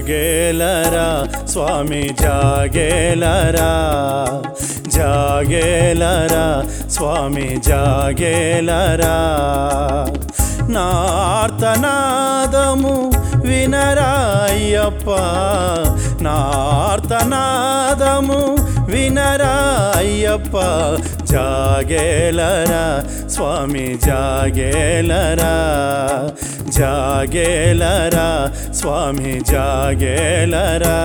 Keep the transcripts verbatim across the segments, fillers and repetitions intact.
జాగేలరా స్వామి జాగేలరా జాగేలరా స్వామి జాగేలరా నార్తనాదము వినరా అయ్యప్ప నార్తనాదము వినరా అయ్యప్ప జాగేలరా స్వామి జాగేలరా జాగేలరా స్వామి జాగేలరా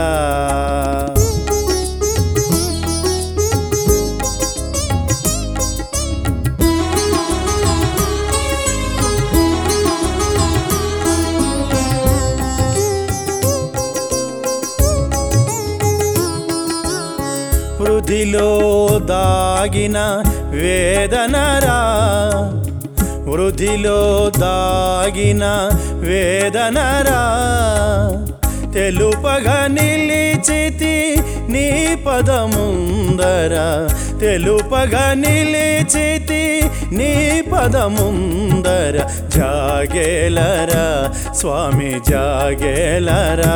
వృధిలో దాగిన వేదనరా వృధిలో దాగిన వేదనరా తెలుపగా నిలిచితి నీ పదముందర తెలుపగా నిలిచితి నీ పదముందర జాగేలరా స్వామి జాగేలరా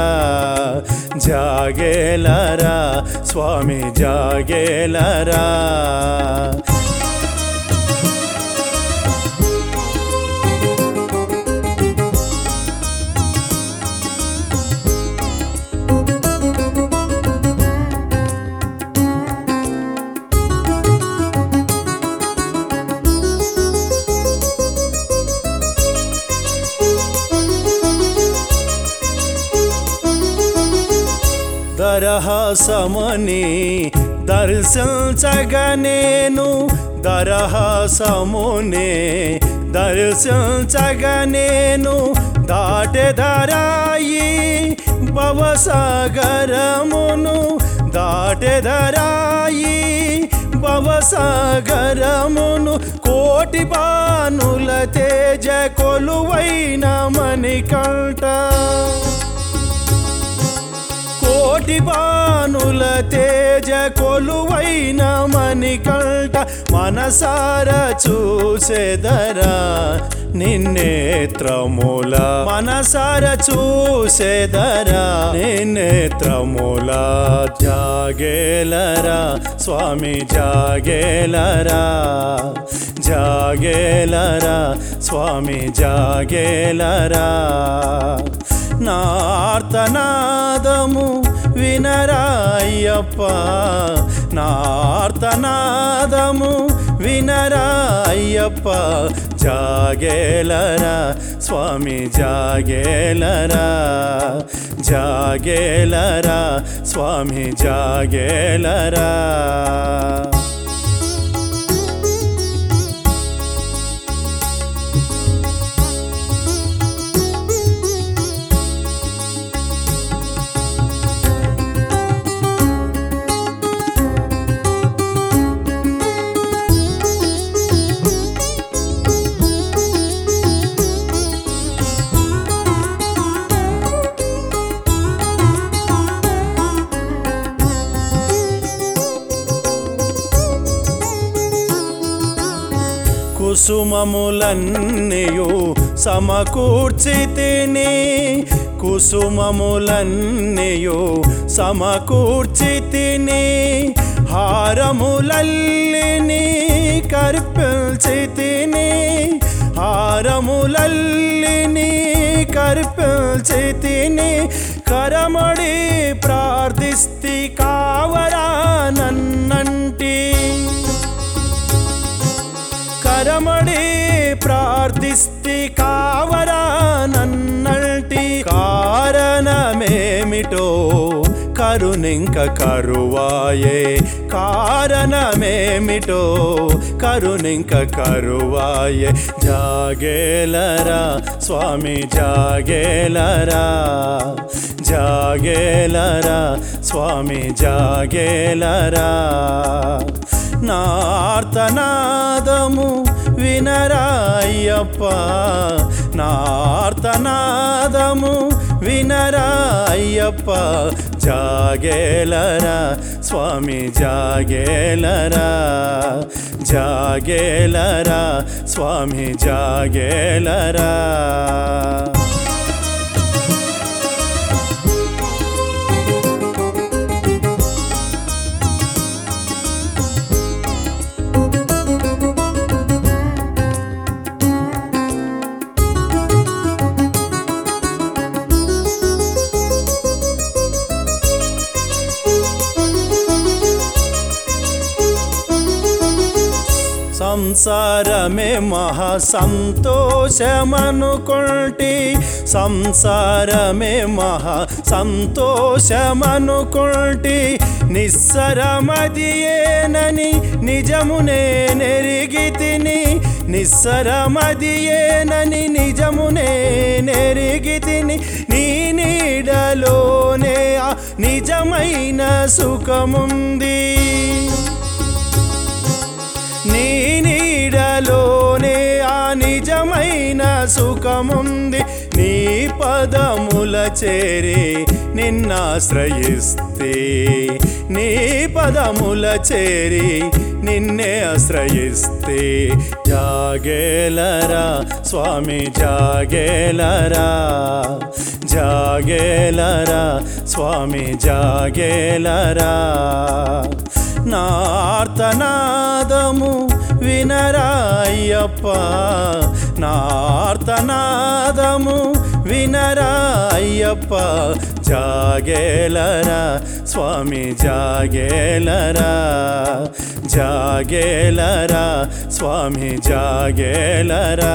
జాగేలరా స్వామి జాగేలరా దరహాసమని దర్శించగనేను దరహాసమునే దర్శించగనేను దాటెదరాయి భవసాగరమును దాటెదరాయి భవసాగరమును కోటి బానుల తేజ కొలువైన మణికంఠ కోటి బానుల తేజ కొలువైన మణికంఠ మనసార చూసేదరా నిన్నేత్రముల మనసార చూసేదరా నిన్నేత్రముల జాగేలరా స్వామి జాగేలరా జాగేలరా స్వామి జాగేలరా నార్తనాదము వినరా అయ్యప్ప నార్తనాదము వినరా అయ్యప్ప జాగేలరా స్వామి జాగేలరా జాగేలరా స్వామి జాగేలరా కుసుమములన్నయు సమకూర్చితిని కుసుమములన్నయు సమకూర్చితిని హారములల్లిని కర్పిల్చితిని హారములల్లిని కర్పిల్చితిని కరమడి ప్రార్థిస్తి కావరా నన్నంటి కరమడి ప్రార్థిస్తి కావరా నన్నంటి కారణమేమిటో కరుణింక కరువాయే కారణమేమిటో కరుణింక కరువాయే జాగేలరా స్వామి జాగేలరా జాగేలరా స్వామి జాగేలరా నార్తనాదము వినరా అయ్యప్ప నార్తనాదము వినరా అయ్యప్ప జాగేలరా స్వామి జాగేలరా జాగేలరా స్వామి జాగేలరా సంసారమే మహా సంతోషమనుకొంటి సంసారమే మహా సంతోషమనుకొంటి నిస్సరమదియేనని నిజమునే నెరిగితిని నిస్సరమదియేనని నిజమునే నెరిగితిని నీ నీడలోనే ఆ నిజమైన సుఖముంది నీ నీడలోనే ఆ నిజమైన సుఖముంది నీ పదముల చేరి నిన్నాశ్రయిస్తే నీ పదముల చేరి నిన్నే ఆశ్రయిస్తే జాగేలరా స్వామి జాగేలరా జాగేలరా స్వామి జాగేలరా నార్తనాదము వినరాయ్యప్ప నార్తనాదము వినరాయ్యప్ప జాగేలరా స్వామి జాగేలరా జాగేలరా స్వామి జాగేలరా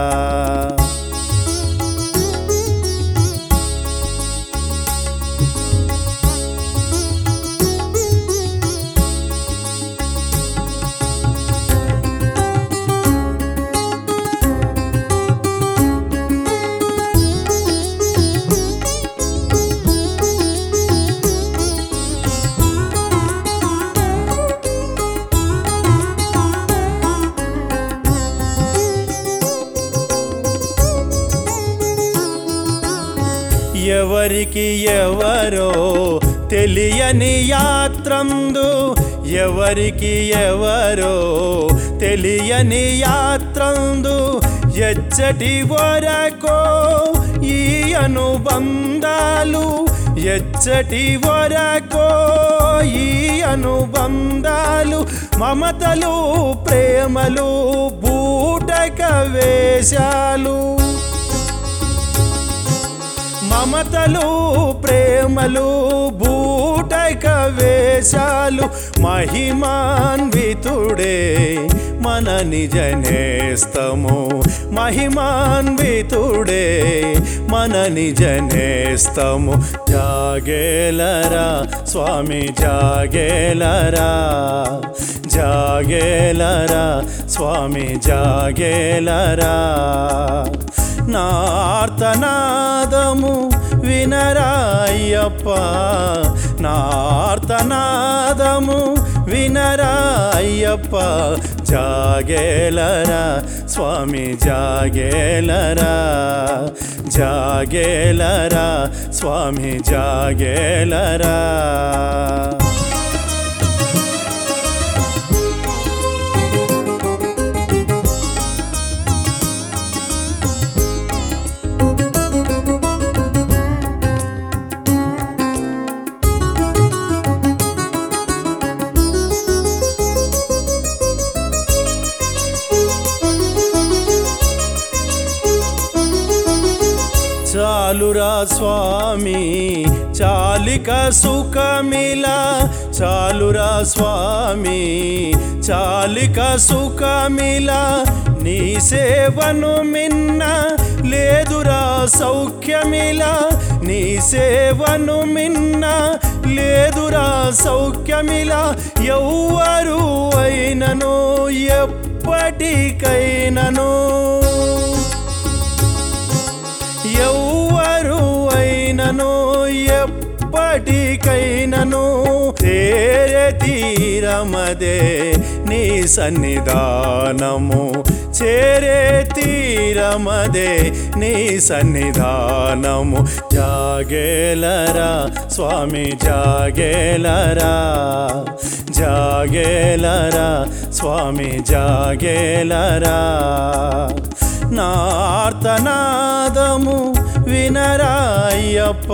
ఎవరికి ఎవరో తెలియని యాత్రందు ఎవరికి ఎవరో తెలియని యాత్రందు ఎచ్చటి వరకో ఈ అనుబంధాలు ఎచ్చటి వరకో ఈ అనుబంధాలు మమతలు ప్రేమలు బూటక వేషాలు మమతలు ప్రేమలు బూటక వేషాలు మహిమాన్వితుడే మన నిజ నేస్తము మహిమాన్వితుడే మన నిజ నేస్తము జాగేలరా స్వామి జాగేలరా జాగేలరా స్వామి జాగేలరా నార్తనాదము వినరాయ్యప్ప నార్తనాదము వినరాయ్యప్ప జాగేలరా స్వామి జాగేలరా జాగేలరా స్వామి జాగేలరా చాలురా స్వామి చాలిక సుఖమిలా చాలురా స్వామి చాలిక సుఖమిలా నీ సేవను మిన్న లేదురా సౌఖ్యమిలా నీ సేవను మిన్న లేదురా సౌఖ్యమిలా ఎవ్వరు అయినను ఎప్పటికైనను ఎవ్వరు అయినను ఎప్పటికైనను చేరే తీరమదే నీ సన్నిధానము చేరే తీరమదే నీ సన్నిధానము జాగేలరా స్వామి జాగేలరా జాగేలరా స్వామి జాగేలరా నార్తనాదము వినరాయ్యప్ప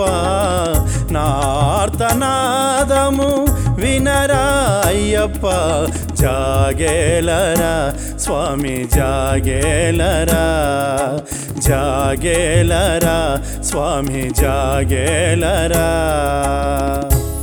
నార్తనాదము వినరాయ్యప్ప జాగేలరా స్వామి జాగేలరా జాగేలరా స్వామి జాగేలరా